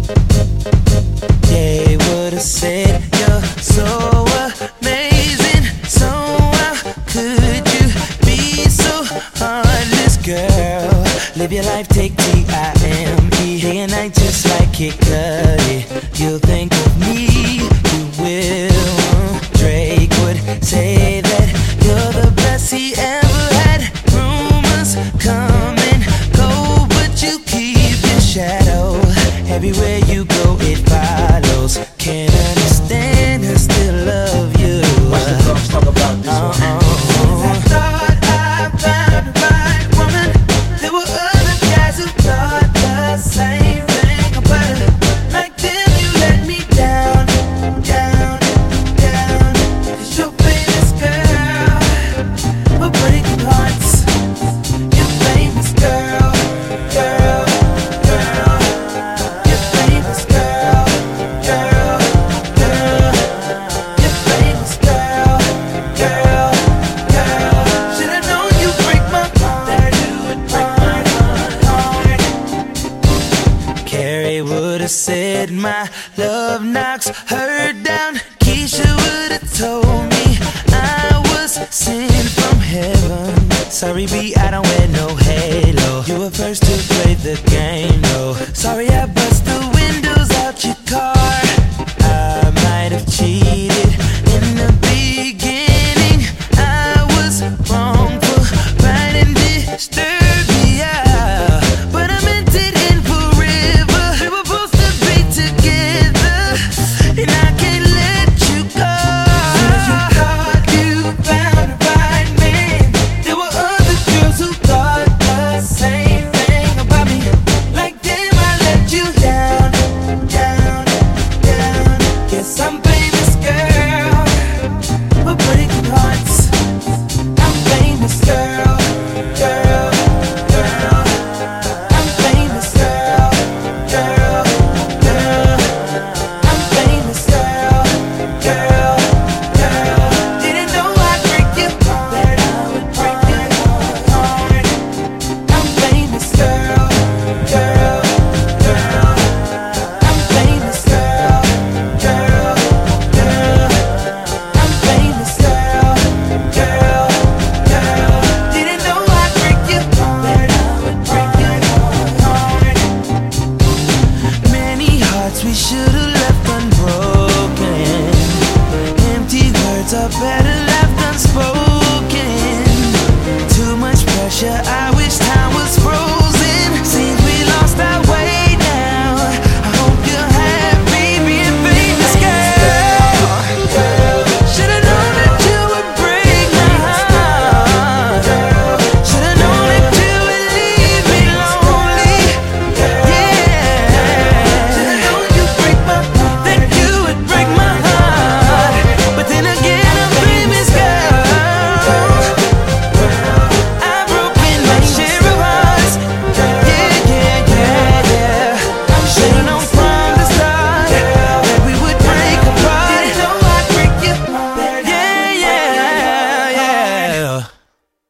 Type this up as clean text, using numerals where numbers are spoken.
They would've said you're so amazing. So how could you be so heartless, girl? Live your life, take Time. Day and night just like Kid Cudi. You'll think of me, you will. Drake would say that you're the best he ever had. Rumors come and go, but you keep your shadow. Everywhere you go it follows. Can't understand and still love you. Watch the drums talk about this one. I thought I found the right woman. There were other guys who thought the same thing about her. Like them you let me down, down, down. 'Cause you're famous, girl, for breaking hearts. You're famous, girl, girl, girl. You're famous, girl, girl, girl. You're famous, girl, girl, girl. Should've known you'd break my heart, that you would break my heart. Carrie would've said my love knocks her down. Keisha would've told me I was sent from heaven. Sorry, B, I don't wear no halo. You were first to play the game, though. Sorry, I bust the windows out your car. I might have cheated in the beginning. I was wrong for writing Disturbia, but I meant it in forever. We were supposed to be together, and I can't let you go. Since you thought you found the right man, there were other girls who thought the same thing about me. Like them, I let you down, down, down. Yes, I'm famous, girl, for breaking hearts. I'm famous, girl, girl, girl. I'm famous, girl, girl, girl. I'm famous, girl, girl, girl. Didn't know I'd break your heart, that I would break your heart. I'm famous, girl, girl, girl. I'm famous, girl, girl, girl. I'm famous, girl, girl, girl. Didn't know I'd break your heart, that I would break your heart. Many hearts we should've